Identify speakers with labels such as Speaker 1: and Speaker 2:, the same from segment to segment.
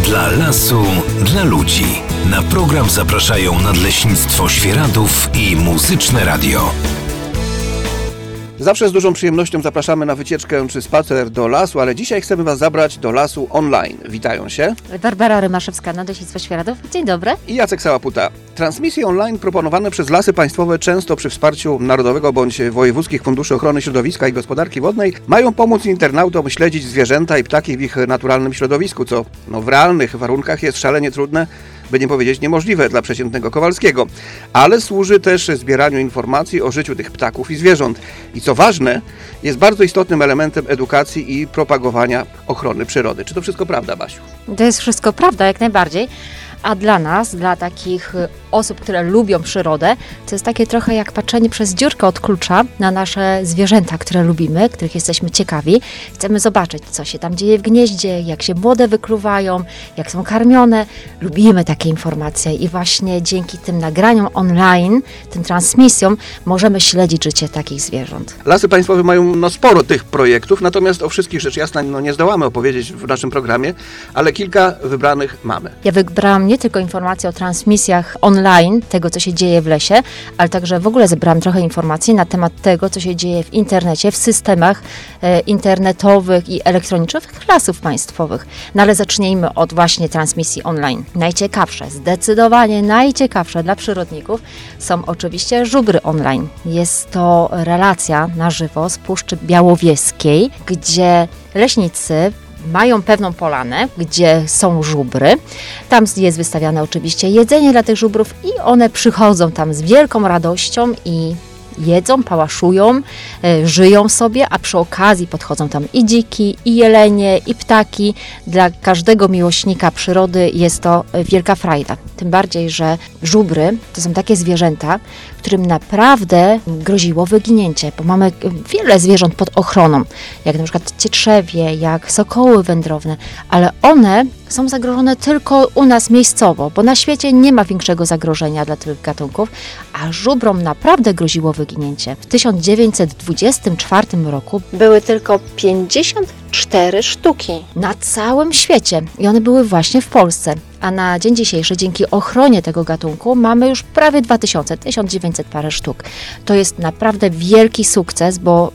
Speaker 1: Dla lasu, dla ludzi. Na program zapraszają Nadleśnictwo Świeradów i Muzyczne Radio.
Speaker 2: Zawsze z dużą przyjemnością zapraszamy na wycieczkę czy spacer do lasu, ale dzisiaj chcemy Was zabrać do lasu online. Witają się
Speaker 3: Barbara Rymaszewska, Nadleśnictwo Świeradów. Dzień dobry.
Speaker 2: I Jacek Sałaputa. Transmisje online proponowane przez Lasy Państwowe, często przy wsparciu Narodowego bądź Wojewódzkich Funduszy Ochrony Środowiska i Gospodarki Wodnej, mają pomóc internautom śledzić zwierzęta i ptaki w ich naturalnym środowisku, co w realnych warunkach jest szalenie trudne, by nie powiedzieć niemożliwe dla przeciętnego Kowalskiego. Ale służy też zbieraniu informacji o życiu tych ptaków i zwierząt. I co ważne, jest bardzo istotnym elementem edukacji i propagowania ochrony przyrody. Czy to wszystko prawda, Basiu?
Speaker 3: To jest wszystko prawda, jak najbardziej. A dla nas, dla takich osób, które lubią przyrodę, to jest takie trochę jak patrzenie przez dziurkę od klucza na nasze zwierzęta, które lubimy, których jesteśmy ciekawi. Chcemy zobaczyć, co się tam dzieje w gnieździe, jak się młode wykluwają, jak są karmione. Lubimy takie informacje i właśnie dzięki tym nagraniom online, tym transmisjom, możemy śledzić życie takich zwierząt.
Speaker 2: Lasy Państwowe mają sporo tych projektów, natomiast o wszystkich rzecz jasna nie zdołamy opowiedzieć w naszym programie, ale kilka wybranych mamy.
Speaker 3: Ja wybrałam nie tylko informacje o transmisjach online, tego co się dzieje w lesie, ale także w ogóle zebrałam trochę informacji na temat tego, co się dzieje w internecie, w systemach internetowych i elektronicznych lasów państwowych. No ale zacznijmy od właśnie transmisji online. Najciekawsze, zdecydowanie najciekawsze dla przyrodników są oczywiście żubry online. Jest to relacja na żywo z Puszczy Białowieskiej, gdzie leśnicy mają pewną polanę, gdzie są żubry. Tam jest wystawiane oczywiście jedzenie dla tych żubrów i one przychodzą tam z wielką radością i jedzą, pałaszują, żyją sobie, a przy okazji podchodzą tam i dziki, i jelenie, i ptaki. Dla każdego miłośnika przyrody jest to wielka frajda. Tym bardziej, że żubry to są takie zwierzęta, którym naprawdę groziło wyginięcie, bo mamy wiele zwierząt pod ochroną, jak na przykład cietrzewie, jak sokoły wędrowne, ale one są zagrożone tylko u nas miejscowo, bo na świecie nie ma większego zagrożenia dla tych gatunków, a żubrom naprawdę groziło wyginięcie. W 1924 roku były tylko 54 sztuki na całym świecie i one były właśnie w Polsce. A na dzień dzisiejszy, dzięki ochronie tego gatunku, mamy już prawie 1900 parę sztuk. To jest naprawdę wielki sukces, bo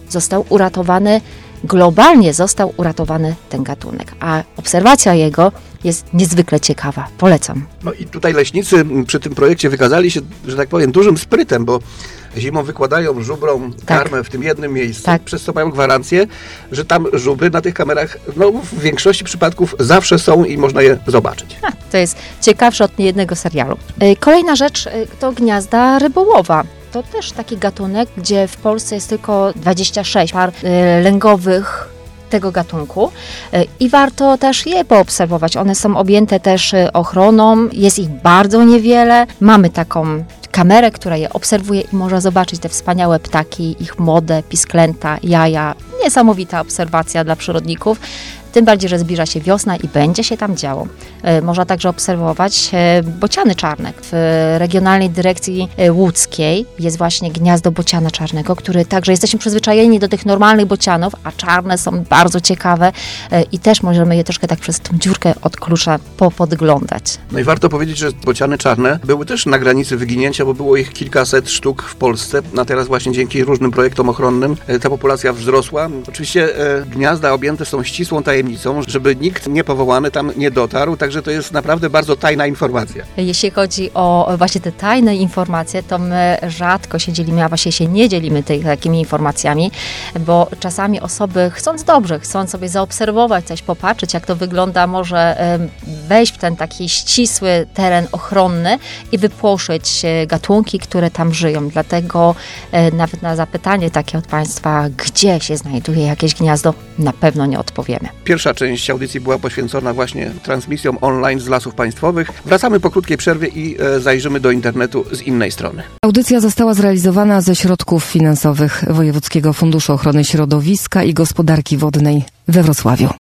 Speaker 3: globalnie został uratowany ten gatunek, a obserwacja jego jest niezwykle ciekawa. Polecam.
Speaker 2: No i tutaj leśnicy przy tym projekcie wykazali się, że tak powiem, dużym sprytem, bo zimą wykładają żubrom karmę w tym jednym miejscu, przez co mają gwarancję, że tam żubry na tych kamerach w większości przypadków zawsze są i można je zobaczyć.
Speaker 3: To jest ciekawsze od niejednego serialu. Kolejna rzecz to gniazda rybołowa. To też taki gatunek, gdzie w Polsce jest tylko 26 par lęgowych tego gatunku i warto też je poobserwować. One są objęte też ochroną, jest ich bardzo niewiele. Mamy taką kamerę, która je obserwuje i może zobaczyć te wspaniałe ptaki, ich młode, pisklęta, jaja. Niesamowita obserwacja dla przyrodników. Tym bardziej, że zbliża się wiosna i będzie się tam działo. Można także obserwować bociany czarne. W Regionalnej Dyrekcji Łódzkiej jest właśnie gniazdo bociana czarnego, który także jesteśmy przyzwyczajeni do tych normalnych bocianów, a czarne są bardzo ciekawe i też możemy je troszkę tak przez tą dziurkę od klucza popodglądać.
Speaker 2: No i warto powiedzieć, że bociany czarne były też na granicy wyginięcia, bo było ich kilkaset sztuk w Polsce, a teraz właśnie dzięki różnym projektom ochronnym ta populacja wzrosła. Oczywiście gniazda objęte są ścisłą tajemnicą, żeby nikt niepowołany tam nie dotarł, także to jest naprawdę bardzo tajna informacja.
Speaker 3: Jeśli chodzi o właśnie te tajne informacje, to my rzadko się dzielimy, a właśnie się nie dzielimy takimi informacjami, bo czasami osoby chcą sobie zaobserwować coś, popatrzeć jak to wygląda, może wejść w ten taki ścisły teren ochronny i wypłoszyć gatunki, które tam żyją. Dlatego nawet na zapytanie takie od Państwa, gdzie się znajduje jakieś gniazdo, na pewno nie odpowiemy.
Speaker 2: Pierwsza część audycji była poświęcona właśnie transmisjom online z Lasów Państwowych. Wracamy po krótkiej przerwie i zajrzymy do internetu z innej strony.
Speaker 4: Audycja została zrealizowana ze środków finansowych Wojewódzkiego Funduszu Ochrony Środowiska i Gospodarki Wodnej we Wrocławiu.